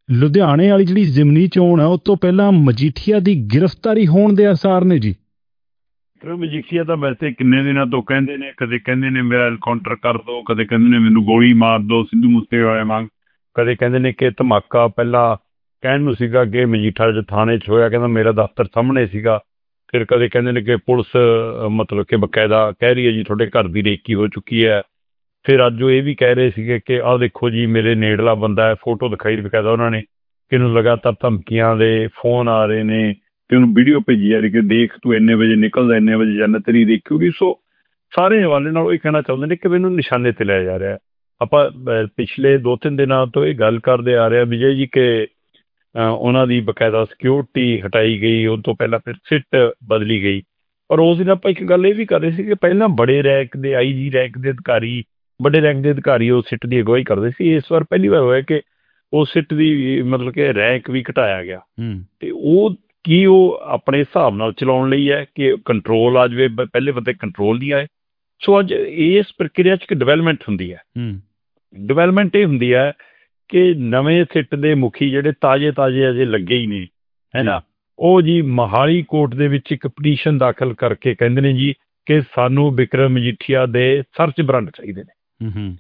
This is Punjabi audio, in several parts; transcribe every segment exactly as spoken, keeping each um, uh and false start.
ਲੁਧਿਆਣੇ ਵਾਲੀ ਜਿਹੜੀ ਜ਼ਿਮਨੀ ਚੋਣ ਹੈ ਉਹ ਤੋਂ ਪਹਿਲਾਂ ਮਜੀਠੀਆ ਦੀ ਗ੍ਰਿਫਤਾਰੀ ਹੋਣ ਦੇ ਆਸਾਰ ਨੇ ਜੀ। ਮਜੀਠੀਆ ਤਾਂ ਵੈਸੇ ਕਿੰਨੇ ਦਿਨਾਂ ਤੋਂ ਕਹਿੰਦੇ ਨੇ, ਕਦੇ ਕਹਿੰਦੇ ਨੇ ਮੇਰਾ ਐਨਕਾਊਂਟਰ ਕਰ ਦੋ, ਕਦੇ ਕਹਿੰਦੇ ਨੇ ਮੈਨੂੰ ਗੋਲੀ ਮਾਰ ਦੋ ਸਿੱਧੂ ਮੂਸੇਵਾਲੇ ਵਾਂਗ, ਕਦੇ ਕਹਿੰਦੇ ਨੇ ਕਿ ਧਮਾਕਾ ਪਹਿਲਾਂ ਕਹਿਣ ਨੂੰ ਸੀਗਾ ਕਿ ਮਜੀਠਾ ਚ ਥਾਣੇ ਚ ਹੋਇਆ, ਕਹਿੰਦਾ ਮੇਰਾ ਦਫ਼ਤਰ ਸਾਹਮਣੇ ਸੀਗਾ। ਫਿਰ ਕਦੇ ਕਹਿੰਦੇ ਨੇ ਕਿ ਪੁਲਿਸ ਮਤਲਬ ਕਿ ਬਕਾਇਦਾ ਕਹਿ ਰਹੀ ਹੈ ਜੀ ਤੁਹਾਡੇ ਘਰ ਦੀ ਰੇਕੀ ਹੋ ਚੁੱਕੀ ਹੈ। ਫਿਰ ਅੱਜ ਉਹ ਇਹ ਵੀ ਕਹਿ ਰਹੇ ਸੀਗੇ ਕਿ ਆਹ ਦੇਖੋ ਜੀ ਮੇਰੇ ਨੇੜਲਾ ਬੰਦਾ ਹੈ, ਫੋਟੋ ਦਿਖਾਈ ਬਕਾਇਦਾ ਉਹਨਾਂ ਨੇ ਕਿ ਇਹਨੂੰ ਲਗਾਤਾਰ ਧਮਕੀਆਂ ਦੇ ਫੋਨ ਆ ਰਹੇ ਨੇ ਤੇ ਉਹਨੂੰ ਵੀਡੀਓ ਭੇਜੀ ਜਾ ਰਹੀ ਕਿ ਦੇਖ ਤੂੰ ਇੰਨੇ ਵਜੇ ਨਿਕਲਦਾ, ਇੰਨੇ ਵਜੇ ਜਾਣਾ, ਤੇਰੀ ਦੇਖੂਗੀ। ਸੋ ਸਾਰੇ ਹਵਾਲੇ ਨਾਲ ਉਹ ਇਹ ਕਹਿਣਾ ਚਾਹੁੰਦੇ ਨੇ ਕਿ ਮੈਨੂੰ ਨਿਸ਼ਾਨੇ ਤੇ ਲਿਆ ਜਾ ਰਿਹਾ। ਆਪਾਂ ਪਿਛਲੇ ਦੋ ਤਿੰਨ ਦਿਨਾਂ ਤੋਂ ਇਹ ਗੱਲ ਕਰਦੇ ਆ ਰਹੇ ਵਿਜੇ ਜੀ ਕਿ ਉਹਨਾਂ ਦੀ ਬਕਾਇਦਾ ਸਿਕਿਉਰਿਟੀ ਹਟਾਈ ਗਈ, ਉਹ ਤੋਂ ਪਹਿਲਾਂ ਫਿਰ ਸਿੱਟ ਬਦਲੀ ਗਈ। ਔਰ ਉਸ ਦਿਨ ਆਪਾਂ ਇੱਕ ਗੱਲ ਇਹ ਵੀ ਕਰ ਰਹੇ ਸੀ ਕਿ ਪਹਿਲਾਂ ਬੜੇ ਰੈਂਕ ਦੇ ਆਈ ਜੀ ਰੈਂਕ ਦੇ ਅਧਿਕਾਰੀ, ਵੱਡੇ ਰੈਂਕ ਦੇ ਅਧਿਕਾਰੀ ਉਹ ਸਿੱਟ ਦੀ ਅਗਵਾਈ ਕਰਦੇ ਸੀ। ਇਸ ਵਾਰ ਪਹਿਲੀ ਵਾਰ ਹੋਇਆ ਕਿ ਉਹ ਸਿੱਟ ਦੀ ਮਤਲਬ ਕਿ ਰੈਂਕ ਵੀ ਘਟਾਇਆ ਗਿਆ। ਤੇ ਉਹ ਕੀ ਉਹ ਆਪਣੇ ਹਿਸਾਬ ਨਾਲ ਚਲਾਉਣ ਲਈ ਹੈ ਕਿ ਕੰਟਰੋਲ ਆ ਜਾਵੇ, ਪਹਿਲੇ ਬੰਦੇ ਕੰਟਰੋਲ ਨਹੀਂ ਆਏ। ਸੋ ਅੱਜ ਇਸ ਪ੍ਰਕਿਰਿਆ 'ਚ ਇੱਕ ਡਿਵੈਲਪਮੈਂਟ ਹੁੰਦੀ ਹੈ। ਡਿਵੈਲਪਮੈਂਟ ਇਹ ਹੁੰਦੀ ਹੈ ਕਿ ਨਵੇਂ ਸਿੱਟ ਦੇ ਮੁਖੀ ਜਿਹੜੇ ਤਾਜ਼ੇ ਤਾਜ਼ੇ ਅਜੇ ਲੱਗੇ ਹੀ ਨੇ ਹੈ ਨਾ, ਉਹ ਜੀ ਮੋਹਾਲੀ ਕੋਰਟ ਦੇ ਵਿੱਚ ਇੱਕ ਪਟੀਸ਼ਨ ਦਾਖਲ ਕਰਕੇ ਕਹਿੰਦੇ ਨੇ ਜੀ ਕਿ ਸਾਨੂੰ ਬਿਕਰਮ ਮਜੀਠੀਆ ਦੇ ਸਰਚ ਵਾਰੰਟ ਚਾਹੀਦੇ ਨੇ।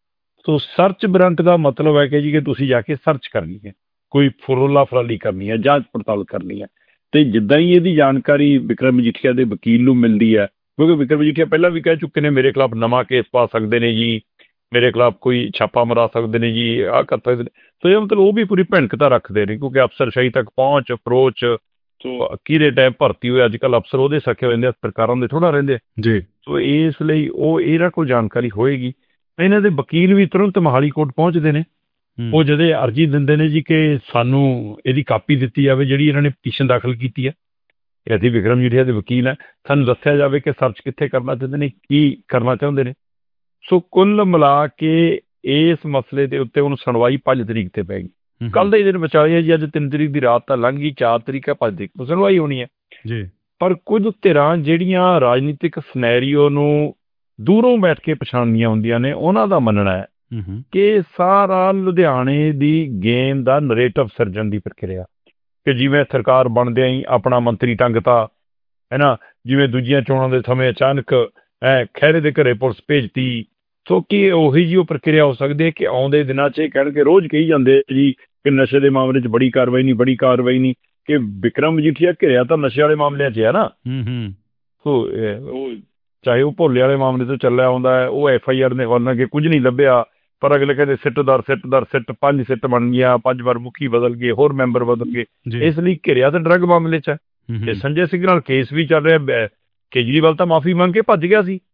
ਸੋ ਸਰਚ ਵਾਰੰਟ ਦਾ ਮਤਲਬ ਹੈ ਕਿ ਜੀ ਕਿ ਤੁਸੀਂ ਜਾ ਕੇ ਸਰਚ ਕਰਨੀ ਹੈ, ਕੋਈ ਫਰੋਲਾ ਫਰਾਲੀ ਕਰਨੀ ਹੈ, ਜਾਂਚ ਪੜਤਾਲ ਕਰਨੀ ਹੈ। ਤੇ ਜਿੱਦਾਂ ਹੀ ਇਹਦੀ ਜਾਣਕਾਰੀ ਬਿਕਰਮ ਮਜੀਠੀਆ ਦੇ ਵਕੀਲ ਨੂੰ ਮਿਲਦੀ ਹੈ, ਕਿਉਂਕਿ ਬਿਕਰਮ ਮਜੀਠੀਆ ਪਹਿਲਾਂ ਵੀ ਕਹਿ ਚੁੱਕੇ ਨੇ ਮੇਰੇ ਖਿਲਾਫ ਨਵਾਂ ਕੇਸ ਪਾ ਸਕਦੇ ਨੇ ਜੀ, ਮੇਰੇ ਖਿਲਾਫ ਕੋਈ ਛਾਪਾ ਮਰਾ ਸਕਦੇ ਨੇ ਜੀ, ਆਹ ਕਰ ਸਕਦੇ ਨੇ। ਸੋ ਇਹ ਮਤਲਬ ਉਹ ਵੀ ਪੂਰੀ ਭਿਣਕਤਾ ਰੱਖਦੇ ਨੇ ਕਿਉਂਕਿ ਅਫਸਰਸ਼ਾਹੀ ਤੱਕ ਪਹੁੰਚ ਅਪਰੋਚ। ਸੋ ਕਿਹੜੇ ਟਾਈਮ ਭਰਤੀ ਹੋਏ ਅੱਜ ਕੱਲ੍ਹ ਅਫਸਰ ਉਹਦੇ ਸਕੇ ਹੋ ਜਾਂਦੇ, ਸਰਕਾਰਾਂ ਦੇ ਥੋੜ੍ਹਾ ਰਹਿੰਦੇ ਜੀ। ਸੋ ਇਸ ਲਈ ਉਹ ਇਹਨਾਂ ਕੋਲ ਜਾਣਕਾਰੀ ਹੋਏਗੀ। ਇਹਨਾਂ ਦੇ ਵਕੀਲ ਵੀ ਤੁਰੰਤ ਮੋਹਾਲੀ ਕੋਰਟ ਪਹੁੰਚਦੇ ਨੇ, ਉਹ ਜਦੇ ਅਰਜੀ ਦਿੰਦੇ ਨੇ ਜੀ ਕਿ ਸਾਨੂੰ ਇਹਦੀ ਕਾਪੀ ਦਿੱਤੀ ਜਾਵੇ ਜਿਹੜੀ ਇਹਨਾਂ ਨੇ ਪਟੀਸ਼ਨ ਦਾਖਲ ਕੀਤੀ ਹੈ। ਇਹ ਅਸੀਂ ਬਿਕਰਮ ਮਜੀਠੀਆ ਦੇ ਵਕੀਲ ਹੈ, ਸਾਨੂੰ ਦੱਸਿਆ ਜਾਵੇ ਕਿ ਸਰਚ ਕਿੱਥੇ ਕਰਨਾ ਚਾਹੁੰਦੇ ਨੇ, ਕੀ ਕਰਨਾ ਚਾਹੁੰਦੇ ਨੇ। ਸੋ ਕੁੱਲ ਮਿਲਾ ਕੇ ਇਸ ਮਸਲੇ ਦੇ ਉੱਤੇ ਹੁਣ ਸੁਣਵਾਈ ਪੰਜ ਤਰੀਕ ਤੇ ਪੈ ਗਈ। ਕੱਲ੍ਹ ਦੇ ਦਿਨ ਵਿਚਾਲੇ ਹੈ ਜੀ, ਅੱਜ ਤਿੰਨ ਤਰੀਕ ਦੀ ਰਾਤ ਤਾਂ ਲੰਘ ਗਈ, ਚਾਰ ਤਰੀਕ ਹੈ, ਪੰਜ ਤਰੀਕ ਤੋਂ ਸੁਣਵਾਈ ਹੋਣੀ ਹੈ ਜੀ। ਪਰ ਕੁਝ ਧਿਰਾਂ ਜਿਹੜੀਆਂ ਰਾਜਨੀਤਿਕ ਸਿਨੈਰੀਓ ਨੂੰ ਦੂਰੋਂ ਬੈਠ ਕੇ ਪਛਾਣਦੀਆਂ ਹੁੰਦੀਆਂ ਨੇ, ਉਹਨਾਂ ਦਾ ਮੰਨਣਾ ਹੈ ਕਿ ਸਾਰਾ ਲੁਧਿਆਣੇ ਦੀ ਗੇਮ ਦਾ ਨਰੇਟਿਵ ਸਿਰਜਣ ਦੀ ਪ੍ਰਕਿਰਿਆ ਕਿ ਜਿਵੇਂ ਸਰਕਾਰ ਬਣਦਿਆਂ ਹੀ ਆਪਣਾ ਮੰਤਰੀ ਟੰਗਤਾ ਹੈ ਨਾ, ਜਿਵੇਂ ਦੂਜੀਆਂ ਚੋਣਾਂ ਦੇ ਸਮੇਂ ਅਚਾਨਕ ਐ ਖਹਿਰੇ ਦੇ ਘਰੇ ਪੁਲਿਸ ਭੇਜਤੀ। ਸੋ ਕੀ ਉਹੀ ਜਿਹੀ ਉਹ ਪ੍ਰਕਿਰਿਆ ਹੋ ਸਕਦੀ ਹੈ ਕਿ ਆਉਂਦੇ ਦਿਨਾਂ 'ਚ ਇਹ ਕਹਿਣਗੇ, ਰੋਜ਼ ਕਹੀ ਜਾਂਦੇ ਜੀ ਕਿ ਨਸ਼ੇ ਦੇ ਮਾਮਲੇ 'ਚ ਬੜੀ ਕਾਰਵਾਈ ਨਹੀਂ, ਬੜੀ ਕਾਰਵਾਈ ਨਹੀਂ, ਕਿ ਬਿਕਰਮ ਮਜੀਠੀਆ ਘਿਰਿਆ ਤਾਂ ਨਸ਼ੇ ਵਾਲੇ ਮਾਮਲਿਆਂ 'ਚ ਹੈ ਨਾ। ਸੋ ਉਹ ਚਾਹੇ ਉਹ ਭੋਲੇ ਵਾਲੇ ਮਾਮਲੇ ਤੋਂ ਚੱਲਿਆ ਆਉਂਦਾ ਹੈ, ਉਹ ਐਫ ਆਈ ਆਰ ਨੇ ਵਰਨਾ ਕਿ ਕੁਝ ਨਹੀਂ ਲੱਭਿਆ, ਪਰ ਅਗਲੇ ਕਹਿੰਦੇ ਸਿੱਟ ਦਰ ਸਿੱਟ ਦਰ ਸਿੱਟ, ਪੰਜ ਸਿੱਟ ਬਣ ਗਈਆਂ, ਪੰਜ ਵਾਰ ਮੁਖੀ ਬਦਲ ਗਏ, ਹੋਰ ਮੈਂਬਰ ਬਦਲ ਗਏ। ਇਸ ਲਈ ਘਿਰਿਆ ਤਾਂ ਡਰੱਗ ਮਾਮਲੇ 'ਚ ਹੈ। ਤੇ ਸੰਜੇ ਸਿੰਘ ਨਾਲ ਕੇਸ ਵੀ ਚੱਲ ਰਿਹਾ, ਕੇਜਰੀਵਾਲ ਤਾਂ ਮਾਫੀ ਮੰਗ ਕੇ ਭੱਜ ਗਿਆ ਸੀ।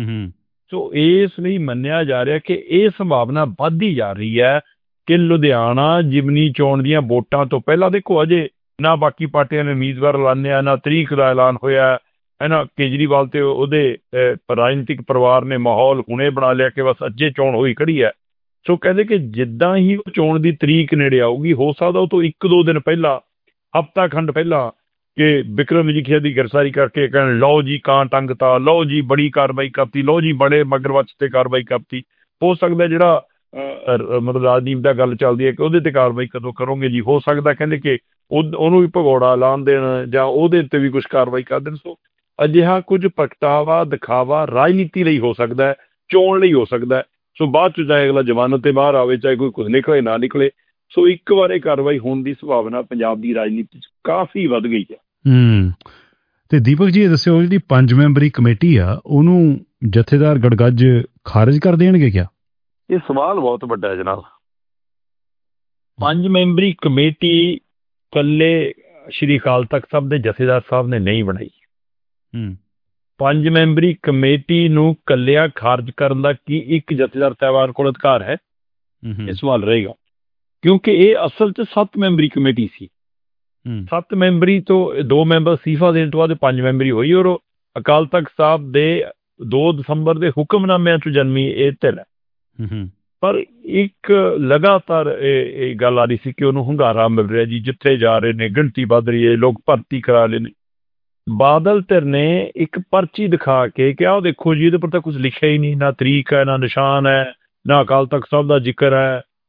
ਸੋ ਇਸ ਲਈ ਮੰਨਿਆ ਜਾ ਰਿਹਾ ਕਿ ਇਹ ਸੰਭਾਵਨਾ ਵੱਧਦੀ ਜਾ ਰਹੀ ਹੈ ਕਿ ਲੁਧਿਆਣਾ ਜ਼ਿਮਨੀ ਚੋਣ ਦੀਆਂ ਵੋਟਾਂ ਤੋਂ ਪਹਿਲਾਂ, ਦੇਖੋ ਅਜੇ ਨਾ ਬਾਕੀ ਪਾਰਟੀਆਂ ਨੇ ਉਮੀਦਵਾਰ ਐਲਾਨਿਆ, ਨਾ ਤਰੀਕ ਦਾ ਐਲਾਨ ਹੋਇਆ ਹੈ ਨਾ। ਕੇਜਰੀਵਾਲ ਤੇ ਉਹਦੇ ਰਾਜਨੀਤਿਕ ਪਰਿਵਾਰ ਨੇ ਮਾਹੌਲ ਹੁਣੇ ਬਣਾ ਲਿਆ ਕਿ ਬਸ ਅੱਜੇ ਚੋਣ ਹੋਈ ਖੜੀ ਹੈ। ਸੋ ਕਹਿੰਦੇ ਕਿ ਜਿੱਦਾਂ ਹੀ ਉਹ ਚੋਣ ਦੀ ਤਰੀਕ ਨੇੜੇ ਆਊਗੀ, ਹੋ ਸਕਦਾ ਉਹ ਤੋਂ ਇੱਕ ਦੋ ਦਿਨ ਪਹਿਲਾਂ, ਹਫ਼ਤਾ ਖੰਡ ਪਹਿਲਾਂ, ਕਿ ਬਿਕਰਮ ਮਜੀਠੀਆ ਦੀ ਗ੍ਰਿਫਤਾਰੀ ਕਰਕੇ ਕਹਿਣ ਲਓ ਜੀ ਕਾਂ ਟੰਗਤਾ, ਲਓ ਜੀ ਬੜੀ ਕਾਰਵਾਈ ਕਰਤੀ, ਲਓ ਜੀ ਬੜੇ ਮਗਰਮੱਛ ਤੇ ਕਾਰਵਾਈ ਕਰਤੀ। ਹੋ ਸਕਦਾ ਜਿਹੜਾ ਮਤਲਬ ਰਾਜਨੀਤੀ ਦਾ ਗੱਲ ਚੱਲਦੀ ਹੈ ਕਿ ਉਹਦੇ ਤੇ ਕਾਰਵਾਈ ਕਦੋਂ ਕਰੋਗੇ ਜੀ, ਹੋ ਸਕਦਾ ਕਹਿੰਦੇ ਕਿ ਉਹ ਉਹਨੂੰ ਵੀ ਭਗੌੜਾ ਐਲਾਨ ਦੇਣ ਜਾਂ ਉਹਦੇ ਉੱਤੇ ਵੀ ਕੁਛ ਕਾਰਵਾਈ ਕਰ ਦੇਣ। ਸੋ ਅਜਿਹਾ ਕੁਝ ਪ੍ਰਗਟਾਵਾ ਦਿਖਾਵਾ ਰਾਜਨੀਤੀ ਲਈ ਹੋ ਸਕਦਾ ਹੈ, ਚੋਣ ਲਈ ਹੋ ਸਕਦਾ ਹੈ। ਸੋ ਬਾਅਦ 'ਚ ਚਾਹੇ ਅਗਲਾ ਜ਼ਮਾਨਤ ਤੇ ਬਾਹਰ ਆਵੇ, ਚਾਹੇ ਕੋਈ ਕੁਛ ਨਿਕਲੇ ਨਾ ਨਿਕਲੇ। ਸੋ ਇੱਕ ਵਾਰ ਇਹ ਕਾਰਵਾਈ ਹੋਣ ਦੀ ਸੰਭਾਵਨਾ ਪੰਜਾਬ ਦੀ ਰਾਜਨੀਤੀ 'ਚ ਕਾਫੀ ਵੱਧ ਗਈ ਹੈ। ਹੂੰ ਤੇ ਦੀਪਕ ਜੀ ਇਹ ਦੱਸਿਓ, ਜਿਹੜੀ ਪੰਜ ਮੈਂਬਰੀ ਕਮੇਟੀ ਆ ਉਹਨੂੰ ਜਥੇਦਾਰ ਗੜਗੱਜ ਖਾਰਿਜ ਕਰ ਦੇਣਗੇ ਕਿਆ? ਇਹ ਸਵਾਲ ਬਹੁਤ ਵੱਡਾ ਹੈ ਜਨਾਬ। ਪੰਜ ਮੈਂਬਰੀ ਕਮੇਟੀ ਇਕੱਲੇ ਸ਼੍ਰੀ ਅਕਾਲ ਤਖਤ ਸਾਹਿਬ ਦੇ ਜਥੇਦਾਰ ਸਾਹਿਬ ਨੇ ਨਹੀਂ ਬਣਾਈ। ਪੰਜ ਮੈਂਬਰੀ ਕਮੇਟੀ ਨੂੰ ਕੱਲਿਆ ਖਾਰਜ ਕਰਨ ਦਾ ਕੀ ਇੱਕ ਜਥੇਦਾਰ ਸਾਹਿਬਾਨ ਕੋਲ ਅਧਿਕਾਰ ਹੈ? ਇਹ ਸਵਾਲ ਰਹੇਗਾ, ਕਿਉਂਕਿ ਇਹ ਅਸਲ 'ਚ ਸੱਤ ਮੈਂਬਰੀ ਕਮੇਟੀ ਸੀ। ਸੱਤ ਮੈਂਬਰੀ ਤੋਂ ਦੋ ਮੈਂਬਰ ਅਸਤੀਫਾ ਦੇਣ ਤੋਂ ਬਾਅਦ ਪੰਜ ਮੈਂਬਰੀ ਹੋਈ, ਔਰ ਅਕਾਲ ਤਖਤ ਸਾਹਿਬ ਦੇ ਦੋ ਦਸੰਬਰ ਦੇ ਹੁਕਮਨਾਮਿਆਂ 'ਚ ਜਨਮੀ ਇਹ ਧਿਰ ਹੈ। ਪਰ ਇੱਕ ਲਗਾਤਾਰ ਇਹ ਇਹ ਗੱਲ ਆ ਰਹੀ ਸੀ ਕਿ ਉਹਨੂੰ ਹੁੰਗਾਰਾ ਮਿਲ ਰਿਹਾ ਜੀ, ਜਿੱਥੇ ਜਾ ਰਹੇ ਨੇ ਗਿਣਤੀ ਵੱਧ ਰਹੀ ਹੈ, ਲੋਕ ਭਰਤੀ ਕਰਾ ਰਹੇ ਨੇ। ਬਾਦਲ ਧਿਰ ਨੇ ਇੱਕ ਪਰਚੀ ਦਿਖਾ ਕੇ ਕਿਹਾ, ਉਹ ਦੇਖੋ ਜੀ ਇਹਦੇ ਪਰ ਤਾਂ ਕੁਛ ਲਿਖਿਆ ਹੀ ਨਹੀਂ, ਨਾ ਤਰੀਕ ਹੈ, ਨਾ ਨਿਸ਼ਾਨ ਹੈ, ਨਾ ਅਕਾਲ ਤਖਤ ਸਾਹਿਬ ਦਾ ਜ਼ਿਕਰ ਹੈ,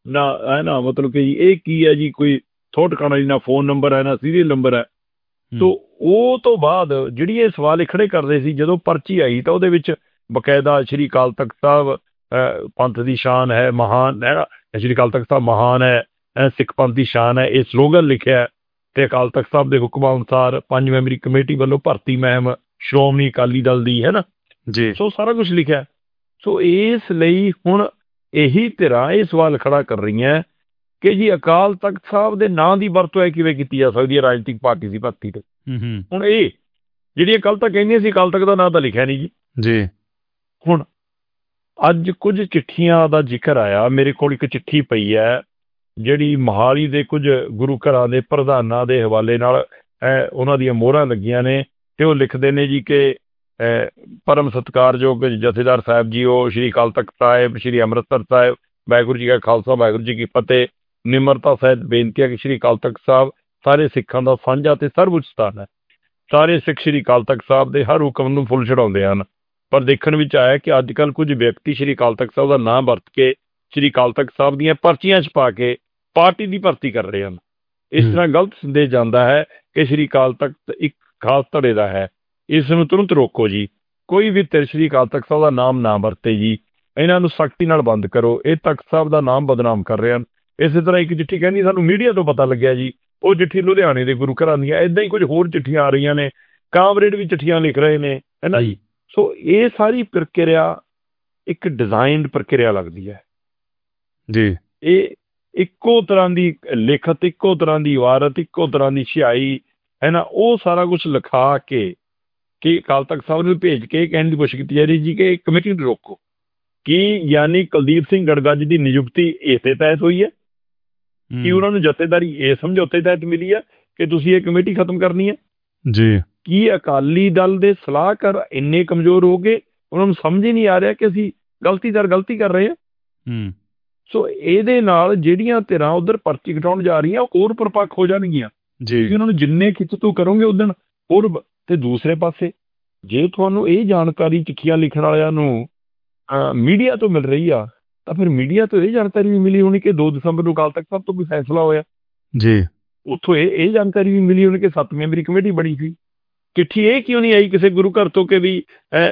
ਨਾ ਹੈ ਨਾ, ਮਤਲਬ ਕਿ ਜੀ ਇਹ ਕੀ ਹੈ ਜੀ, ਕੋਈ ਥੋੜ ਟਿਕਾਣਾ ਜੀ, ਨਾ ਫੋਨ ਨੰਬਰ ਹੈ ਨਾ ਸੀਰੀਅਲ ਨੰਬਰ ਹੈ। ਤੋ ਉਹ ਤੋਂ ਬਾਅਦ ਜਿਹੜੀ ਇਹ ਸਵਾਲ ਇਹ ਖੜੇ ਕਰਦੇ ਸੀ, ਜਦੋਂ ਪਰਚੀ ਆਈ ਤਾਂ ਉਹਦੇ ਵਿੱਚ ਬਕਾਇਦਾ ਸ਼੍ਰੀ ਅਕਾਲ ਤਖਤ ਸਾਹਿਬ ਅਹ, ਪੰਥ ਦੀ ਸ਼ਾਨ ਹੈ ਮਹਾਨ ਹੈ ਨਾ, ਸ਼੍ਰੀ ਅਕਾਲ ਤਖਤ ਸਾਹਿਬ ਮਹਾਨ ਹੈ, ਅਹ, ਸਿੱਖ ਪੰਥ ਦੀ ਸ਼ਾਨ ਹੈ, ਇਹ ਸਲੋਗਨ ਲਿਖਿਆ ਹੈ। ਤੇ ਅਕਾਲ ਤਖਤ ਸਾਹਿਬ ਦੇ ਹੁਕਮਾਂ ਅਨੁਸਾਰ ਪੰਜ ਮੈਂਬਰੀ ਕਮੇਟੀ ਵੱਲੋਂ ਭਰਤੀ ਮਹਿਮ ਸ਼੍ਰੋਮਣੀ ਅਕਾਲੀ ਦਲ ਦੀ ਹੈ ਨਾ, ਜੀ ਸੋ ਸਾਰਾ ਕੁਝ ਲਿਖਿਆ। ਸੋ ਇਸ ਲਈ ਹੁਣ ਇਹੀ ਧਿਰਾਂ ਇਹ ਸਵਾਲ ਖੜਾ ਕਰ ਰਹੀਆਂ ਕਿ ਜੀ ਅਕਾਲ ਤਖਤ ਸਾਹਿਬ ਦੇ ਨਾਂ ਦੀ ਵਰਤੋਂ ਹੈ ਕਿਵੇਂ ਕੀਤੀ ਜਾ ਸਕਦੀ ਹੈ ਰਾਜਨੀਤਿਕ ਪਾਰਟੀ ਦੀ ਭਰਤੀ ਤੇ। ਹੁਣ ਇਹ ਜਿਹੜੀਆਂ ਕੱਲ ਤਾਂ ਕਹਿੰਦੀਆਂ ਸੀ ਅਕਾਲ ਤਖਤ ਦਾ ਨਾਂ ਤਾਂ ਲਿਖਿਆ ਨਹੀਂ ਜੀ ਜੀ ਹੁਣ ਅੱਜ ਕੁਝ ਚਿੱਠੀਆਂ ਦਾ ਜ਼ਿਕਰ ਆਇਆ, ਮੇਰੇ ਕੋਲ ਇੱਕ ਚਿੱਠੀ ਪਈ ਹੈ ਜਿਹੜੀ ਮੋਹਾਲੀ ਦੇ ਕੁਝ ਗੁਰੂ ਘਰਾਂ ਦੇ ਪ੍ਰਧਾਨਾਂ ਦੇ ਹਵਾਲੇ ਨਾਲ ਅਹ, ਉਹਨਾਂ ਦੀਆਂ ਮੋਹਰਾਂ ਲੱਗੀਆਂ ਨੇ, ਤੇ ਉਹ ਲਿਖਦੇ ਨੇ ਜੀ ਕਿ ਅਹ, ਪਰਮ ਸਤਿਕਾਰਯੋਗ ਜਥੇਦਾਰ ਸਾਹਿਬ ਜੀ, ਉਹ ਸ਼੍ਰੀ ਅਕਾਲ ਤਖਤ ਸਾਹਿਬ, ਸ਼੍ਰੀ ਅੰਮ੍ਰਿਤਸਰ ਸਾਹਿਬ, ਵਾਹਿਗੁਰੂ ਜੀ ਕਾ ਖਾਲਸਾ ਵਾਹਿਗੁਰੂ ਜੀ ਕੀ ਫਤਿਹ। ਨਿਮਰਤਾ ਸਹਿਤ ਬੇਨਤੀ ਹੈ ਕਿ ਸ਼੍ਰੀ ਅਕਾਲ ਤਖਤ ਸਾਹਿਬ ਸਾਰੇ ਸਿੱਖਾਂ ਦਾ ਸਾਂਝਾ ਤੇ ਸਰਵਉੱਚ ਸਥਾਨ ਹੈ। ਸਾਰੇ ਸਿੱਖ ਸ਼੍ਰੀ ਅਕਾਲ ਤਖਤ ਸਾਹਿਬ ਦੇ ਹਰ ਹੁਕਮ ਨੂੰ ਫੁੱਲ ਚੜਾਉਂਦੇ ਹਨ, ਪਰ ਦੇਖਣ ਵਿੱਚ ਆਇਆ ਕਿ ਅੱਜ ਕੱਲ੍ਹ ਕੁਝ ਵਿਅਕਤੀ ਸ਼੍ਰੀ ਅਕਾਲ ਤਖਤ ਸਾਹਿਬ ਦਾ ਨਾਮ ਵਰਤ ਕੇ ਸ਼੍ਰੀ ਅਕਾਲ ਤਖਤ ਸਾਹਿਬ ਦੀਆਂ ਪਰਚੀਆਂ ਛਪਾ ਕੇ ਪਾਰਟੀ ਦੀ ਭਰਤੀ ਕਰ ਰਹੇ ਹਨ। ਇਸ ਤਰ੍ਹਾਂ ਗਲਤ ਸੰਦੇਸ਼ ਜਾਂਦਾ ਹੈ ਕਿ ਸ਼੍ਰੀ ਅਕਾਲ ਤਖਤ ਇੱਕ ਖਾਸ ਧੜੇ ਦਾ ਹੈ। ਇਸ ਨੂੰ ਤੁਰੰਤ ਰੋਕੋ ਜੀ, ਕੋਈ ਵੀ ਧਿਰ ਸ਼੍ਰੀ ਅਕਾਲ ਤਖਤ ਸਾਹਿਬ ਦਾ ਨਾਮ ਨਾ ਵਰਤੇ ਜੀ, ਇਹਨਾਂ ਨੂੰ ਸਖਤੀ ਨਾਲ ਬੰਦ ਕਰੋ, ਇਹ ਤਖਤ ਸਾਹਿਬ ਦਾ ਨਾਮ ਬਦਨਾਮ ਕਰ ਰਹੇ ਹਨ। ਇਸੇ ਤਰ੍ਹਾਂ ਇੱਕ ਚਿੱਠੀ ਕਹਿੰਦੀ ਸਾਨੂੰ ਮੀਡੀਆ ਤੋਂ ਪਤਾ ਲੱਗਿਆ ਜੀ, ਉਹ ਚਿੱਠੀ ਲੁਧਿਆਣੇ ਦੇ ਗੁਰੂ ਘਰਾਂ ਦੀਆਂ, ਏਦਾਂ ਹੀ ਕੁਝ ਹੋਰ ਚਿੱਠੀਆਂ ਆ ਰਹੀਆਂ ਨੇ, ਕਾਮਰੇਡ ਵੀ ਚਿੱਠੀਆਂ ਲਿਖ ਰਹੇ ਨੇ, ਹੈ ਨਾ ਜੀ। ਸੋ ਇਹ ਸਾਰੀ ਪ੍ਰਕਿਰਿਆ ਇੱਕ ਡਿਜ਼ਾਈਨਡ ਪ੍ਰਕਿਰਿਆ ਲੱਗਦੀ ਹੈ ਜੀ। ਇਹ ਇੱਕੋ ਤਰ੍ਹਾਂ ਦੀ ਲਿਖਤ, ਇੱਕੋ ਤਰ੍ਹਾਂ ਦੀ ਇਬਾਰਤ, ਇੱਕੋ ਤਰ੍ਹਾਂ ਦੀ ਸਿਹਾਈ ਹੈ ਨਾ, ਉਹ ਸਾਰਾ ਕੁਝ ਲਿਖਾ ਕੇ ਕਿ ਅਕਾਲ ਤਖਤ ਸਾਹਿਬ ਨੂੰ ਭੇਜ ਕੇ ਕਹਿਣ ਦੀ ਕੋਸ਼ਿਸ਼ ਕੀਤੀ ਜਾ ਰਹੀ ਜੀ ਕਿ ਕਮੇਟੀ ਨੂੰ ਰੋਕੋ। ਕੀ ਯਾਨੀ ਕੁਲਦੀਪ ਸਿੰਘ ਗੜਗੱਜ ਦੀ ਨਿਯੁਕਤੀ ਇਸੇ ਤਹਿਤ ਹੋਈ ਹੈ ਕਿ ਉਹਨਾਂ ਨੂੰ ਜਥੇਦਾਰੀ ਇਹ ਸਮਝੌਤੇ ਤਹਿਤ ਮਿਲੀ ਹੈ ਕਿ ਤੁਸੀਂ ਇਹ ਕਮੇਟੀ ਖਤਮ ਕਰਨੀ ਹੈ ਜੀ? ਕੀ ਅਕਾਲੀ ਦਲ ਦੇ ਸਲਾਹਕਾਰ ਇੰਨੇ ਕਮਜ਼ੋਰ ਹੋ ਗਏ, ਉਹਨਾਂ ਨੂੰ ਸਮਝ ਹੀ ਨਹੀਂ ਆ ਰਿਹਾ ਕਿ ਅਸੀਂ ਗਲਤੀ ਦਰ ਗਲਤੀ ਕਰ ਰਹੇ ਹਾਂ। ਸੋ ਇਹਦੇ ਨਾਲ ਜਿਹੜੀਆਂ ਧਿਰਾਂ ਉਧਰ ਪਰਚੀ ਕਟਾਉਣ ਜਾ ਰਹੀਆਂ ਉਹ ਹੋਰ ਪਰਪੱਖ ਹੋ ਜਾਣਗੀਆਂ ਜੀ, ਉਹਨਾਂ ਨੂੰ ਜਿੰਨੇ ਖਿੱਚ ਤੂੰ ਕਰੋਗੇ ਉਦਣ ਹੋਰ। ਤੇ ਦੂਸਰੇ ਪਾਸੇ ਜੇ ਤੁਹਾਨੂੰ ਇਹ ਜਾਣਕਾਰੀ ਚਿੱਠੀਆਂ ਲਿਖਣ ਵਾਲਿਆਂ ਨੂੰ ਮੀਡੀਆ ਤੋਂ ਮਿਲ ਰਹੀ ਆ, ਤਾਂ ਫਿਰ ਮੀਡੀਆ ਤੋਂ ਇਹ ਜਾਣਕਾਰੀ ਵੀ ਮਿਲੀ ਹੋਣੀ ਕਿ ਦੋ ਦਸੰਬਰ ਨੂੰ ਅਕਾਲ ਤਖਤ ਸਾਹਿਬ ਤੋਂ ਕੋਈ ਫੈਸਲਾ ਹੋਇਆ ਜੀ, ਉੱਥੋਂ ਇਹ ਇਹ ਜਾਣਕਾਰੀ ਵੀ ਮਿਲੀ ਹੋਣੀ ਕਿ ਸੱਤ ਮੈਂਬਰੀ ਕਮੇਟੀ ਬਣੀ ਸੀ। ਚਿੱਠੀ ਇਹ ਕਿਉਂ ਨਹੀਂ ਆਈ ਕਿਸੇ ਗੁਰੂ ਘਰ ਤੋਂ ਕਿ ਵੀ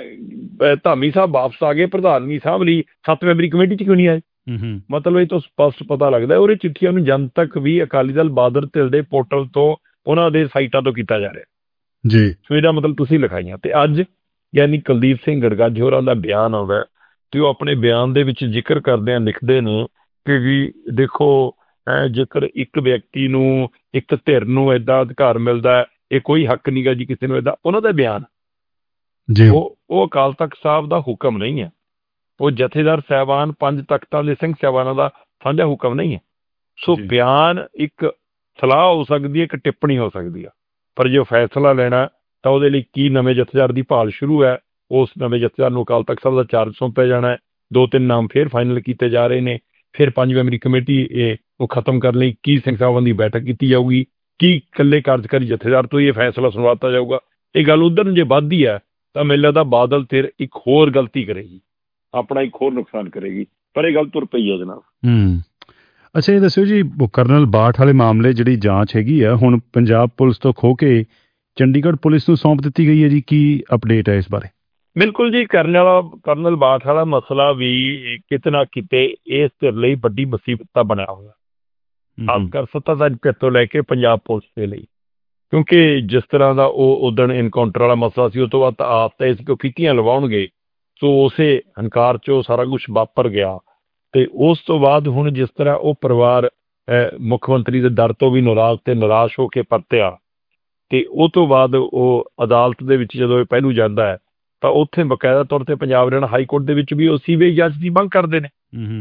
ਧਾਮੀ ਸਾਹਿਬ ਵਾਪਸ ਆ ਗਏ, ਪ੍ਰਧਾਨਗੀ ਸਾਹਿਬ ਲਈ ਸੱਤ ਮੈਂਬਰੀ ਕਮੇਟੀ 'ਚ ਕਿਉਂ ਨਹੀਂ ਆਏ? ਮਤਲਬ ਇਹ ਤੋਂ ਸਪਸ਼ਟ ਪਤਾ ਲੱਗਦਾ ਉਹਦੇ ਚਿੱਠੀਆਂ ਨੂੰ ਜਨਤਕ ਵੀ ਅਕਾਲੀ ਦਲ ਬਾਦਲ ਧਿਰ ਦੇ ਪੋਰਟਲ ਤੋਂ, ਉਹਨਾਂ ਦੇ ਸਾਈਟਾਂ ਤੋਂ ਕੀਤਾ ਜਾ ਰਿਹਾ ਜੀ। ਸੋ ਇਹਦਾ ਮਤਲਬ ਤੁਸੀਂ ਲਿਖਾਈਆਂ। ਤੇ ਅੱਜ ਯਾਨੀ ਕੁਲਦੀਪ ਸਿੰਘ ਗੜਗੱਜ ਹੋਰਾਂ ਦਾ ਬਿਆਨ ਆਉਂਦਾ ਤੇ ਉਹ ਆਪਣੇ ਬਿਆਨ ਦੇ ਵਿੱਚ ਜ਼ਿਕਰ ਕਰਦੇ ਆ, ਲਿਖਦੇ ਨੇ ਕਿ ਵੀ ਦੇਖੋ ਜੇਕਰ ਇੱਕ ਵਿਅਕਤੀ ਨੂੰ, ਇੱਕ ਧਿਰ ਨੂੰ ਏਦਾਂ ਅਧਿਕਾਰ ਮਿਲਦਾ, ਇਹ ਕੋਈ ਹੱਕ ਨਹੀਂ ਗਾ ਜੀ ਕਿਸੇ ਨੂੰ ਏਦਾਂ। ਉਹਨਾਂ ਦਾ ਬਿਆਨ ਜੀ, ਉਹ ਉਹ ਅਕਾਲ ਤਖਤ ਸਾਹਿਬ ਦਾ ਹੁਕਮ ਨਹੀਂ ਹੈ, ਉਹ ਜਥੇਦਾਰ ਸਾਹਿਬਾਨ ਪੰਜ ਤਖਤਾਂ ਦੇ ਸਿੰਘ ਸਾਹਿਬਾਨਾਂ ਦਾ ਸਾਂਝਾ ਹੁਕਮ ਨਹੀਂ ਹੈ। ਸੋ ਬਿਆਨ ਇੱਕ ਸਲਾਹ ਹੋ ਸਕਦੀ ਹੈ, ਇੱਕ ਟਿੱਪਣੀ ਹੋ ਸਕਦੀ ਆ, ਪਰ ਜੇ ਫੈਸਲਾ ਲੈਣਾ ਤਾਂ ਉਹਦੇ ਲਈ ਕੀ ਨਵੇਂ ਜਥੇਦਾਰ ਦੀ ਭਾਲ ਸ਼ੁਰੂ ਹੈ, ਉਸ ਨਵੇਂ ਜਥੇਦਾਰ ਨੂੰ ਅਕਾਲ ਤਖਤ ਸਾਹਿਬ ਦਾ ਚਾਰਜ ਸੌਂਪਿਆ ਜਾਣਾ ਹੈ। ਦੋ ਤਿੰਨ ਨਾਮ ਫੇਰ ਫਾਈਨਲ ਕੀਤੇ ਜਾ ਰਹੇ ਨੇ। ਫਿਰ ਪੰਜ ਮੈਂਬਰੀ ਕਮੇਟੀ ਇਹ ਉਹ ਖਤਮ ਕਰਨ ਲਈ ਕੀ ਸਿੰਘ ਸਾਹਿਬਾਨ ਦੀ ਬੈਠਕ ਕੀਤੀ ਜਾਊਗੀ, ਕੀ ਇਕੱਲੇ ਕਾਰਜਕਾਰੀ ਜਥੇਦਾਰ ਤੋਂ ਹੀ ਇਹ ਫੈਸਲਾ ਸੁਣਵਾਤਾ ਜਾਊਗਾ। ਇਹ ਗੱਲ ਉਧਰ ਨੂੰ ਜੇ ਵੱਧਦੀ ਹੈ ਤਾਂ ਮੈਨੂੰ ਲੱਗਦਾ ਬਾਦਲ ਧਿਰ ਇੱਕ ਹੋਰ ਗਲਤੀ ਕਰੇਗੀ, ਆਪਣਾ ਇੱਕ ਹੋਰ ਨੁਕਸਾਨ ਕਰੇਗੀ, ਪਰ ਇਹ ਗੱਲ ਤੁਰ ਪਈ ਹੈ ਜਨਾਬ। ਹੂੰ ਅੱਛਾ, ਇਹ ਦੱਸਿਓ ਜੀ, ਕਰਨਲ ਬਾਠ ਵਾਲੇ ਮਾਮਲੇ ਜਿਹੜੀ ਜਾਂਚ ਹੈਗੀ ਆ ਹੁਣ ਪੰਜਾਬ ਪੁਲਿਸ ਤੋਂ ਖੋ ਕੇ ਚੰਡੀਗੜ੍ਹ ਪੁਲਿਸ ਨੂੰ ਸੌਂਪ ਦਿੱਤੀ ਗਈ ਹੈ ਜੀ, ਕੀ ਅਪਡੇਟ ਹੈ ਇਸ ਬਾਰੇ? ਬਿਲਕੁਲ ਜੀ, ਕਰਨਲ ਕਰਨਲ ਬਾਠ ਵਾਲਾ ਮਸਲਾ ਵੀ ਕਿਤੇ ਨਾ ਕਿਤੇ ਇਸ ਧਿਰ ਲਈ ਵੱਡੀ ਮੁਸੀਬਤ ਦਾ ਬਣਿਆ ਹੋਇਆ, ਖਾਸ ਕਰ ਸੱਤਾਧਾਰੀ ਧਿਰ ਤੋਂ ਲੈ ਕੇ ਪੰਜਾਬ ਪੁਲਿਸ ਦੇ ਲਈ, ਕਿਉਂਕਿ ਜਿਸ ਤਰ੍ਹਾਂ ਦਾ ਉਹ ਉਦਣ ਇਨਕਾਊਂਟਰ ਵਾਲਾ ਮਸਲਾ ਸੀ, ਉਸ ਤੋਂ ਬਾਅਦ ਆਪ ਤਾਂ ਇਸ ਕੋ ਫੀਤੀਆਂ ਲਵਾਉਣਗੇ। ਸੋ ਉਸੇ ਹੰਕਾਰ 'ਚ ਉਹ ਸਾਰਾ ਕੁਛ ਵਾਪਰ ਗਿਆ। ਤੇ ਉਸ ਤੋਂ ਬਾਅਦ ਹੁਣ ਜਿਸ ਤਰ੍ਹਾਂ ਉਹ ਪਰਿਵਾਰ ਮੁੱਖ ਮੰਤਰੀ ਦੇ ਦਰ ਤੋਂ ਵੀ ਨਾਰਾਜ਼ ਤੇ ਨਿਰਾਸ਼ ਹੋ ਕੇ ਪਰਤਿਆ, ਤੇ ਉਹ ਤੋਂ ਬਾਅਦ ਉਹ ਅਦਾਲਤ ਦੇ ਵਿੱਚ ਜਦੋਂ ਇਹ ਪਹਿਲੂ ਜਾਂਦਾ ਹੈ ਤਾਂ ਉੱਥੇ ਬਕਾਇਦਾ ਤੌਰ ਤੇ ਪੰਜਾਬ ਹਰਿਆਣਾ ਹਾਈ ਕੋਰਟ ਦੇ ਵਿੱਚ ਵੀ ਉਹ ਸੀਬੀਆਈ ਜਾਂਚ ਦੀ ਮੰਗ ਕਰਦੇ ਨੇ।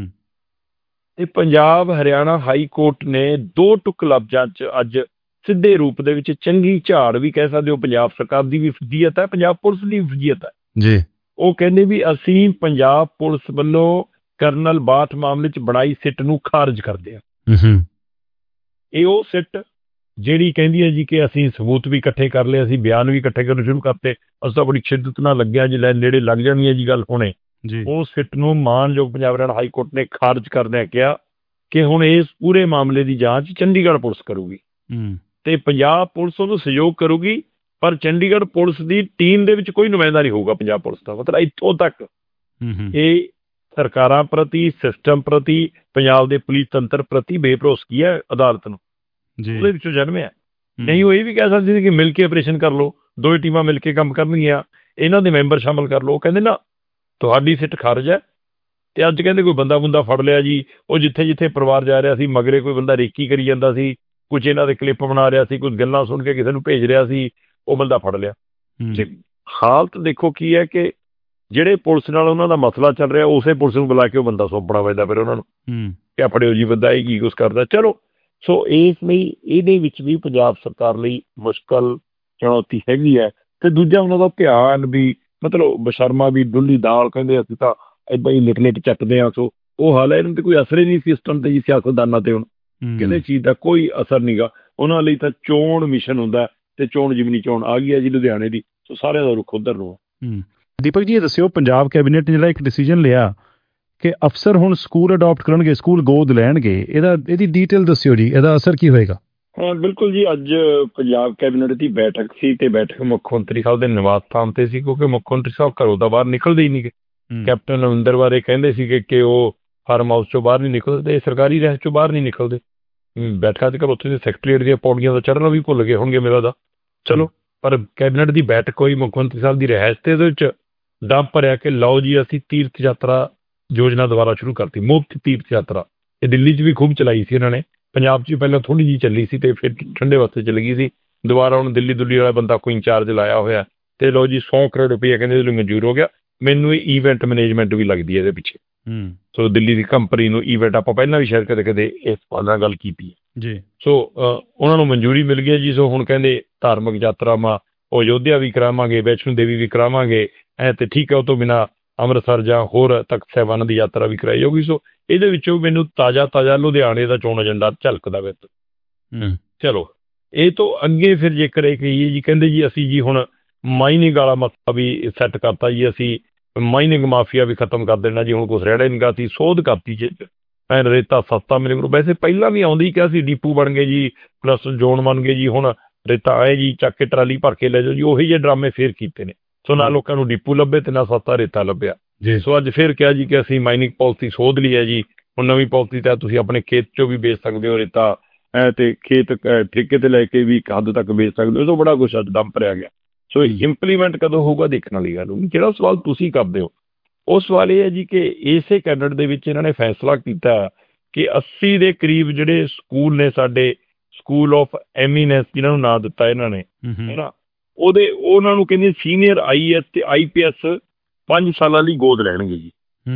ਤੇ ਪੰਜਾਬ ਹਰਿਆਣਾ ਹਾਈ ਕੋਰਟ ਨੇ ਦੋ ਟੁਕ ਲਫ਼ਜ਼ਾਂ 'ਚ ਅੱਜ ਸਿੱਧੇ ਰੂਪ ਦੇ ਵਿੱਚ ਚੰਗੀ ਝਾੜ ਵੀ ਕਹਿ ਸਕਦੇ ਹੋ, ਪੰਜਾਬ ਸਰਕਾਰ ਦੀ ਵੀ ਫਜ਼ੀਅਤ ਹੈ, ਪੰਜਾਬ ਪੁਲਿਸ ਦੀ ਵੀ ਫਜ਼ੀਅਤ ਹੈ ਜੀ। ਉਹ ਕਹਿੰਦੇ ਵੀ ਅਸੀਂ ਪੰਜਾਬ ਪੁਲਿਸ ਵੱਲੋਂ ਕਰਨਲ ਬਾਠ ਮਾਮਲੇ 'ਚ ਬਣਾਈ ਸਿੱਟ ਨੂੰ ਖਾਰਜ ਕਰਦੇ ਹਾਂ। ਇਹ ਉਹ ਸਿੱਟ ਜਿਹੜੀ ਕਹਿੰਦੀ ਹੈ ਜੀ ਕਿ ਅਸੀਂ ਸਬੂਤ ਵੀ ਇਕੱਠੇ ਕਰ ਲਏ, ਅਸੀਂ ਬਿਆਨ ਵੀ ਇਕੱਠੇ ਕਰਨੇ ਸ਼ੁਰੂ ਕਰਤੇ, ਅਸੀਂ ਤਾਂ ਬੜੀ ਸ਼ਿੱਦਤ ਨਾਲ ਲੱਗਿਆ ਜੀ, ਲੈ ਨੇੜੇ ਲੱਗ ਜਾਣੀ ਹੈ ਜੀ ਗੱਲ ਹੁਣੇ। ਉਹ ਸਿੱਟ ਨੂੰ ਮਾਨਯੋਗ ਪੰਜਾਬ ਹਰਿਆਣਾ ਹਾਈ ਕੋਰਟ ਨੇ ਖਾਰਜ ਕਰਦਿਆਂ ਕਿਹਾ ਕਿ ਹੁਣ ਇਸ ਪੂਰੇ ਮਾਮਲੇ ਦੀ ਜਾਂਚ ਚੰਡੀਗੜ੍ਹ ਪੁਲਿਸ ਕਰੂਗੀ ਤੇ ਪੰਜਾਬ ਪੁਲਿਸ ਉਹਨੂੰ ਸਹਿਯੋਗ ਕਰੂਗੀ, ਪਰ ਚੰਡੀਗੜ੍ਹ ਪੁਲਿਸ ਦੀ ਟੀਮ ਦੇ ਵਿੱਚ ਕੋਈ ਨੁਮਾਇੰਦਾ ਨਹੀਂ ਹੋਊਗਾ ਪੰਜਾਬ ਪੁਲਿਸ ਦਾ। ਮਤਲਬ ਇੱਥੋਂ ਤੱਕ ਇਹ ਸਰਕਾਰਾਂ ਪ੍ਰਤੀ, ਸਿਸਟਮ ਪ੍ਰਤੀ, ਪੰਜਾਬ ਦੇ ਪੁਲਿਸ ਤੰਤਰ ਪ੍ਰਤੀ ਬੇਭਰੋਸਗੀ ਹੈ ਅਦਾਲਤ ਨੂੰ, ਉਹਦੇ ਵਿੱਚੋਂ ਜਨਮਿਆ। ਨਹੀਂ ਉਹ ਇਹ ਵੀ ਕਹਿ ਸਕਦੇ ਸੀ ਕਿ ਮਿਲ ਕੇ ਆਪਰੇਸ਼ਨ ਕਰ ਲਓ, ਦੋਵੇਂ ਟੀਮਾਂ ਮਿਲ ਕੇ ਕੰਮ ਕਰਨਗੀਆਂ, ਇਹਨਾਂ ਦੇ ਮੈਂਬਰ ਸ਼ਾਮਲ ਕਰ ਲਓ। ਉਹ ਕਹਿੰਦੇ ਨਾ ਤੁਹਾਡੀ ਸਿੱਟ ਖਾਰਜ ਹੈ। ਤੇ ਅੱਜ ਕਹਿੰਦੇ ਕੋਈ ਬੰਦਾ ਬੰਦਾ ਫੜ ਲਿਆ ਜੀ, ਉਹ ਜਿੱਥੇ ਜਿੱਥੇ ਪਰਿਵਾਰ ਜਾ ਰਿਹਾ ਸੀ ਮਗਰੇ ਕੋਈ ਬੰਦਾ ਰੇਕੀ ਕਰੀ ਜਾਂਦਾ ਸੀ, ਕੁਝ ਇਹਨਾਂ ਦੇ ਕਲਿੱਪ ਬਣਾ ਰਿਹਾ ਸੀ, ਕੁਝ ਗੱਲਾਂ ਸੁਣ ਕੇ ਕਿਸੇ ਨੂੰ ਭੇਜ ਰਿਹਾ ਸੀ, ਉਹ ਬੰਦਾ ਫੜ ਲਿਆ। ਤੇ ਹਾਲਤ ਦੇਖੋ ਕੀ ਹੈ ਕਿ ਜਿਹੜੇ ਪੁਲਿਸ ਨਾਲ ਉਹਨਾਂ ਦਾ ਮਸਲਾ ਚੱਲ ਰਿਹਾ ਉਸੇ ਪੁਲਿਸ ਨੂੰ ਬੁਲਾ ਕੇ ਉਹ ਬੰਦਾ ਸੌਂਪਣਾ ਪੈਂਦਾ ਫਿਰ ਉਹਨਾਂ ਨੂੰ ਕਿ ਫੜਿਓ ਜੀ ਬੰਦਾ ਇਹ ਕੀ ਕੁਛ ਕਰਦਾ। ਚਲੋ ਸੋ ਇਸ ਲਈ ਇਹਦੇ ਵਿੱਚ ਵੀ ਪੰਜਾਬ ਸਰਕਾਰ ਲਈ ਮੁਸ਼ਕਲ ਚੁਣੌਤੀ ਹੈਗੀ ਹੈ। ਤੇ ਦੂਜਾ ਉਹਨਾਂ ਦਾ ਧਿਆਨ ਵੀ ਮਤਲਬ ਬਸ਼ਰਮਾ ਵੀ ਡੁੱਲੀ ਦਾਲ ਕਹਿੰਦੇ ਅਸੀਂ ਤਾਂ ਏਦਾਂ ਹੀ ਲਿਟ ਲਿਟ ਚੱਟਦੇ ਹਾਂ। ਸੋ ਉਹ ਹਾਲ ਹੈ, ਇਹਨਾਂ ਤੇ ਕੋਈ ਅਸਰ ਹੀ ਨਹੀਂ ਸਿਸਟਮ ਤੇ ਜੀ, ਸਿਆਸਤਦਾਨਾਂ ਤੇ ਹੁਣ ਕਿਸੇ ਚੀਜ਼ ਦਾ ਕੋਈ ਅਸਰ ਨਹੀਂ ਗਾ। ਉਹਨਾਂ ਲਈ ਤਾਂ ਚੋਣ ਮਿਸ਼ਨ ਹੁੰਦਾ ਤੇ ਚੋਣ ਜਿਮਨੀ ਚੋਣ ਆ ਗਈ ਹੈ ਜੀ ਲੁਧਿਆਣੇ ਦੀ, ਸੋ ਸਾਰਿਆਂ ਦਾ ਰੁਖ ਉੱਧਰ ਨੂੰ ਹੈ। ਦੀਪਕ ਜੀ ਇਹ ਦੱਸਿਓ, ਪੰਜਾਬ ਕੈਬਨਿਟ ਨੇ ਜਿਹੜਾ ਇੱਕ ਡਿਸੀਜਨ ਲਿਆ ਕਿ ਅਫਸਰ ਹੁਣ ਸਕੂਲ ਅਡਾਪਟ ਕਰਨਗੇ, ਸਕੂਲ ਗੋਦ ਲੈਣਗੇ, ਇਹਦਾ ਇਹਦੀ ਡੀਟੇਲ ਦੱਸਿਓ ਜੀ, ਇਹਦਾ ਅਸਰ ਕੀ ਹੋਏਗਾ? ਹਾਂ ਬਿਲਕੁਲ ਜੀ, ਅੱਜ ਪੰਜਾਬ ਕੈਬਨਿਟ ਦੀ ਬੈਠਕ ਸੀ ਤੇ ਬੈਠਕ ਮੁੱਖ ਮੰਤਰੀ ਸਾਹਿਬ ਦੇ ਨਿਵਾਸ ਸਥਾਨ ਤੇ ਸੀ, ਕਿਉਂਕਿ ਮੁੱਖ ਮੰਤਰੀ ਸਾਹਿਬ ਘਰੋਂ ਤਾਂ ਬਾਹਰ ਨਿਕਲਦੇ ਹੀ ਨਹੀਂ ਗੇ। ਕੈਪਟਨ ਅਮਰਿੰਦਰ ਬਾਰੇ ਕਹਿੰਦੇ ਸੀਗੇ ਕਿ ਉਹ ਫਾਰਮ ਹਾਊਸ ਚੋਂ ਬਾਹਰ ਨਹੀਂ ਨਿਕਲਦੇ, ਸਰਕਾਰੀ ਰਹਿ ਚੋਂ ਬਾਹਰ ਨਹੀਂ ਨਿਕਲਦੇ। ਬੈਠਕਾਂ ਅੱਜ ਕੱਲ੍ਹ ਉੱਥੇ ਦੇ ਸੈਕਟਰੀਏਟ ਦੀਆਂ ਪੌੜੀਆਂ ਦਾ ਚੜ੍ਹਨਾ ਵੀ ਭੁੱਲ ਗਏ ਹੋਣਗੇ ਮੇਰਾ ਦਾ। ਚਲੋ ਪਰ ਕੈਬਨਿਟ ਦੀ ਬੈਠਕ ਹੋਈ ਮੁੱਖ ਮੰਤਰੀ ਸਾਹਿਬ ਦੀ ਰਿਹਾਇਸ਼ ਤੇ ਇਹਦੇ ਵਿੱਚ ਡੰਪ ਭਰਿਆ ਕਿ ਲਓ ਜੀ ਅਸੀਂ ਤੀਰਥ ਯਾਤਰਾ ਯੋਜਨਾ ਦੁਬਾਰਾ ਸ਼ੁਰੂ ਕਰਤੀ, ਮੁਫਤ ਤੀਰਥ ਯਾਤਰਾ। ਇਹ ਦਿੱਲੀ 'ਚ ਵੀ ਖੂਬ ਚਲਾਈ ਸੀ ਇਹਨਾਂ ਨੇ, ਪੰਜਾਬ 'ਚ ਵੀ ਪਹਿਲਾਂ ਥੋੜ੍ਹੀ ਜਿਹੀ ਚੱਲੀ ਸੀ ਤੇ ਫਿਰ ਠੰਡੇ ਵਾਸਤੇ ਚੱਲ ਗਈ ਸੀ। ਦੁਬਾਰਾ ਹੁਣ ਦਿੱਲੀ ਦੁੱਲੀ ਵਾਲਾ ਬੰਦਾ ਕੋਈ ਇੰਚਾਰਜ ਲਾਇਆ ਹੋਇਆ ਤੇ ਲਓ ਜੀ ਸੌ ਕਰੋੜ ਰੁਪਈਆ ਕਹਿੰਦੇ ਇਹਦੇ ਲਈ ਮਨਜ਼ੂਰ ਹੋ ਗਿਆ। ਮੈਨੂੰ ਇਹ ਈਵੈਂਟ ਮੈਨੇਜਮੈਂਟ ਵੀ ਲੱਗਦੀ ਹੈ ਇਹਦੇ ਪਿੱਛੇ। ਸੋ ਦਿੱਲੀ ਦੀ ਕੰਪਨੀ ਨੂੰ ਈਵੈਂਟ, ਆਪਾਂ ਪਹਿਲਾਂ ਵੀ ਸ਼ਾਇਦ ਕਦੇ ਕਦੇ ਇਸ ਨਾਲ ਗੱਲ ਕੀਤੀ ਹੈ ਜੀ। ਸੋ ਉਹਨਾਂ ਨੂੰ ਮਨਜ਼ੂਰੀ ਮਿਲ ਗਈ ਜੀ। ਸੋ ਹੁਣ ਕਹਿੰਦੇ ਧਾਰਮਿਕ ਯਾਤਰਾਵਾਂ ਉਹ ਅਯੋਧਿਆ ਵੀ ਕਰਾਵਾਂਗੇ, ਵੈਸ਼ਨੋ ਦੇਵੀ ਵੀ ਕਰਾਵਾਂਗੇ ਐ ਤੇ ਠੀਕ ਹੈ, ਉਹ ਤੋਂ ਬਿਨਾਂ ਅੰਮ੍ਰਿਤਸਰ ਜਾਂ ਹੋਰ ਤਖਤ ਸਾਹਿਬਾਨਾਂ ਦੀ ਯਾਤਰਾ ਵੀ ਕਰਾਈ ਜਾਊਗੀ। ਸੋ ਇਹਦੇ ਵਿੱਚੋਂ ਮੈਨੂੰ ਤਾਜ਼ਾ ਤਾਜ਼ਾ ਲੁਧਿਆਣੇ ਦਾ ਚੋਣ ਏਜੰਡਾ ਝਲਕਦਾ ਵਿੱਚ। ਚਲੋ ਇਹ ਤੋਂ ਅੱਗੇ ਫਿਰ ਜੇਕਰ ਇਹ ਕਹੀਏ ਜੀ, ਕਹਿੰਦੇ ਜੀ ਅਸੀਂ ਜੀ ਹੁਣ ਮਾਈਨਿੰਗ ਵਾਲਾ ਮਸਲਾ ਵੀ ਸੈੱਟ ਕਰਤਾ ਜੀ, ਅਸੀਂ ਮਾਈਨਿੰਗ ਮਾਫੀਆ ਵੀ ਖਤਮ ਕਰ ਦੇਣਾ ਜੀ, ਹੁਣ ਕੁਛ ਰਹਿਣਾ ਹੀ ਨਹੀਂ ਗਾ, ਅਸੀਂ ਸੋਧ ਕਰਤੀ ਜੀ ਐ ਰੇਤਾ ਸਸਤਾ ਮਿਲੇ ਕਰੋ। ਵੈਸੇ ਪਹਿਲਾਂ ਵੀ ਆਉਂਦੀ ਕਿ ਅਸੀਂ ਡੀਪੂ ਬਣ ਗਏ ਜੀ, ਪਲੱਸ ਜ਼ੋਨ ਬਣ ਗਏ ਜੀ, ਹੁਣ ਰੇਤਾ ਆਏ ਜੀ ਚੱਕ ਕੇ ਟਰਾਲੀ ਭਰ ਕੇ ਲੈ ਜਾਓ ਜੀ, ਉਹੀ ਜਿਹੇ ਡਰਾਮੇ ਫੇਰ ਕੀਤੇ ਨੇ। ਸੋ ਨਾ ਲੋਕਾਂ ਨੂੰ ਡੀਪੂ ਲੱਭੇ ਤੇ ਨਾ ਸਸਤਾ ਰੇਤਾ ਲੱਭਿਆ ਜੀ। ਸੋ ਅੱਜ ਫਿਰ ਕਿਹਾ ਜੀ ਕਿ ਅਸੀਂ ਮਾਈਨਿੰਗ ਪਾਲਿਸੀ ਸੋਧ ਲਈ ਹੈ ਜੀ, ਹੁਣ ਨਵੀਂ ਪਾਲਿਸੀ ਤਹਿਤ ਤੁਸੀਂ ਆਪਣੇ ਖੇਤ 'ਚੋਂ ਵੀ ਵੇਚ ਸਕਦੇ ਹੋ ਰੇਤਾ, ਐ ਤੇ ਖੇਤ ਠੇਕੇ ਤੇ ਲੈ ਕੇ ਵੀ ਇੱਕ ਹੱਦ ਤੱਕ ਵੇਚ ਸਕਦੇ ਹੋ। ਇਹ ਤੋਂ ਬੜਾ ਕੁਛ ਅੱਜ ਡੰਪ ਭਰਿਆ ਗਿਆ। ਸੋ ਇੰਪਲੀਮੈਂਟ ਕਦੋਂ ਹੋਊਗਾ ਦੇਖਣ ਵਾਲੀ ਗੱਲ ਹੋਊਗੀ। ਜਿਹੜਾ ਸਵਾਲ ਤੁਸੀਂ ਕਰਦੇ ਹੋ ਉਹ ਸਵਾਲ ਇਹ ਹੈ ਜੀ ਕਿ ਇਸੇ ਕੈਬਨਿਟ ਦੇ ਵਿੱਚ ਇਹਨਾਂ ਨੇ ਫੈਸਲਾ ਕੀਤਾ ਕਿ ਅੱਸੀ ਦੇ ਕਰੀਬ ਜਿਹੜੇ ਸਕੂਲ ਨੇ ਸਾਡੇ, ਸਕੂਲ ਆਫ ਐਮੀਨੈਂਸ ਜਿਹਨਾਂ ਨੂੰ ਨਾਂ ਦਿੱਤਾ ਇਹਨਾਂ ਨੇ ਹੈ ਨਾ, ਉਹਦੇ ਉਹਨਾਂ ਨੂੰ ਕਹਿੰਦੇ ਸੀਨੀਅਰ ਆਈ ਐਸ ਤੇ ਆਈ ਪੀ ਐਸ ਪੰਜ ਸਾਲਾਂ ਲਈ ਗੋਦ ਲੈਣਗੇ ਜੀ।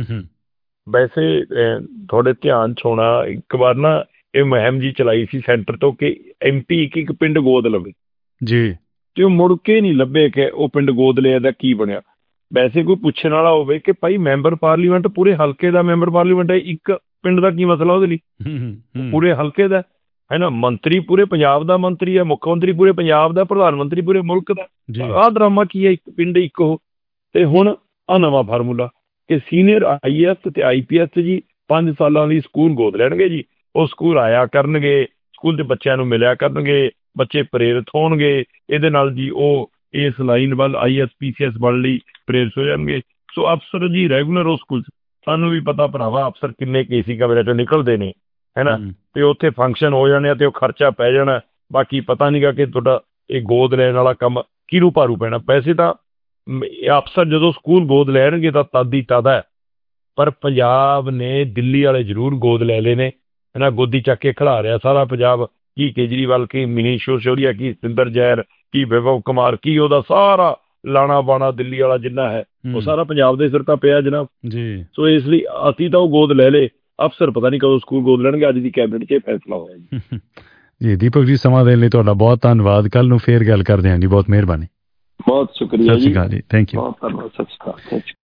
ਵੈਸੇ ਤੁਹਾਡੇ ਧਿਆਨ 'ਚ ਹੋਣਾ ਇੱਕ ਵਾਰ ਨਾ ਇਹ ਮੁਹਿੰਮ ਜੀ ਚਲਾਈ ਸੀ ਸੈਂਟਰ ਤੋਂ ਕਿ ਐਮ ਪੀ ਇੱਕ ਇੱਕ ਪਿੰਡ ਗੋਦ ਲਵੇ ਜੀ, ਤੇ ਉਹ ਮੁੜ ਕੇ ਨਹੀਂ ਲੱਭੇ ਕਿ ਉਹ ਪਿੰਡ ਗੋਦ ਲਿਆ ਦਾ ਕੀ ਬਣਿਆ। ਵੈਸੇ ਕੋਈ ਪੁੱਛਣ ਵਾਲਾ ਹੋਵੇ ਕਿ ਭਾਈ ਮੈਂਬਰ ਪਾਰਲੀਮੈਂਟ ਪੂਰੇ ਹਲਕੇ ਦਾ ਮੈਂਬਰ ਪਾਰਲੀਮੈਂਟ ਹੈ, ਇੱਕ ਪਿੰਡ ਦਾ ਕੀ ਮਸਲਾ ਉਹਦੇ ਲਈ, ਪੂਰੇ ਹਲਕੇ ਦਾ ਹੈ ਨਾ। ਮੰਤਰੀ ਪੂਰੇ ਪੰਜਾਬ ਦਾ ਮੰਤਰੀ ਹੈ, ਮੁੱਖ ਮੰਤਰੀ ਪੂਰੇ ਪੰਜਾਬ ਦਾ, ਪ੍ਰਧਾਨ ਮੰਤਰੀ ਪੂਰੇ ਮੁਲਕ ਦਾ। ਆਹ ਡਰਾਮਾ ਕੀ ਹੈ, ਇੱਕ ਪਿੰਡ ਇੱਕ ਉਹ। ਤੇ ਹੁਣ ਆਹ ਨਵਾਂ ਫਾਰਮੂਲਾ ਕਿ ਸੀਨੀਅਰ ਆਈ ਐਸ ਤੇ ਆਈ ਪੀ ਐਸ ਜੀ ਪੰਜ ਸਾਲਾਂ ਲਈ ਸਕੂਲ ਗੋਦ ਲੈਣਗੇ ਜੀ। ਉਹ ਸਕੂਲ ਆਇਆ ਕਰਨਗੇ, ਸਕੂਲ ਦੇ ਬੱਚਿਆਂ ਨੂੰ ਮਿਲਿਆ ਕਰਨਗੇ, ਬੱਚੇ ਪ੍ਰੇਰਿਤ ਹੋਣਗੇ ਇਹਦੇ ਨਾਲ ਜੀ, ਉਹ ਇਸ ਲਾਈਨ ਵੱਲ I S P C S ਵੱਲ ਲਈ ਪ੍ਰੇਰਿਤ ਹੋ ਜਾਣਗੇ। ਸੋ ਅਫਸਰ ਜੀ ਰੈਗੂਲਰ ਉਹ ਸਕੂਲ 'ਚ, ਸਾਨੂੰ ਵੀ ਪਤਾ ਭਰਾਵਾ ਅਫਸਰ ਕਿੰਨੇ ਕੇਸੀ ਕਮਰੇ 'ਚੋਂ ਨਿਕਲਦੇ ਨੇ ਹੈ ਨਾ, ਤੇ ਉੱਥੇ ਫੰਕਸ਼ਨ ਹੋ ਜਾਣੇ ਆ ਤੇ ਉਹ ਖਰਚਾ ਪੈ ਜਾਣਾ। ਬਾਕੀ ਪਤਾ ਨਹੀਂ ਗਾ ਕਿ ਤੁਹਾਡਾ ਇਹ ਗੋਦ ਲੈਣ ਵਾਲਾ ਕੰਮ ਕਿਹਨੂੰ ਭਾਰੂ ਪੈਣਾ। ਪੈਸੇ ਤਾਂ ਅਫਸਰ ਜਦੋਂ ਸਕੂਲ ਗੋਦ ਲੈਣਗੇ ਤਾਂ ਤਦ ਹੀ ਤਦ ਹੈ, ਪਰ ਪੰਜਾਬ ਨੇ ਦਿੱਲੀ ਵਾਲੇ ਜ਼ਰੂਰ ਗੋਦ ਲੈ ਲਏ ਨੇ ਹੈ ਨਾ, ਗੋਦੀ ਚੱਕ ਕੇ ਖਿਲਾ ਰਿਹਾ ਸਾਰਾ ਪੰਜਾਬ। ਕੀ ਕੇਜਰੀਵਾਲ, ਕੀ ਮਨੀਸ਼ ਸਿਸੋਦੀਆ, ਕੀ ਸਤਿੰਦਰ ਜੈਨ, ਕੀ ਵਿਭਵ ਕੁਮਾਰ, ਕੀ ਉਹਦਾ ਸਾਰਾ ਲਾਣਾ ਬਾਣਾ ਦਿੱਲੀ ਵਾਲਾ ਜਿੰਨਾ ਹੈ ਉਹ ਸਾਰਾ ਪੰਜਾਬ ਦੇ ਸਿਰ ਤਾਂ ਪਿਆ ਜਨਾਬ ਜੀ। ਸੋ ਇਸ ਲਈ ਅਸੀਂ ਤਾਂ ਉਹ ਗੋਦ ਲੈ ਲਏ, ਅਫਸਰ ਪਤਾ ਨਹੀਂ ਕਦੋਂ ਸਕੂਲ ਗੋਦ ਲੈਣਗੇ। ਅੱਜ ਦੀ ਕੈਬਨਿਟ 'ਚ ਇਹ ਫੈਸਲਾ ਹੋਇਆ ਜੀ। ਜੀ ਦੀਪਕ ਜੀ, ਸਮਾਂ ਦੇਣ ਲਈ ਤੁਹਾਡਾ ਬਹੁਤ ਧੰਨਵਾਦ। ਕੱਲ੍ਹ ਨੂੰ ਫੇਰ ਗੱਲ ਕਰਦੇ ਹਾਂ ਜੀ, ਬਹੁਤ ਮਿਹਰਬਾਨੀ। ਬਹੁਤ ਸ਼ੁਕਰੀਆ ਜੀ, ਸਤਿ ਸ਼੍ਰੀ ਅਕਾਲ ਜੀ, ਥੈਂਕ ਯੂ। ਬਹੁਤ ਧੰਨਵਾਦ, ਸਤਿ ਸ਼੍ਰੀ ਅਕਾਲ।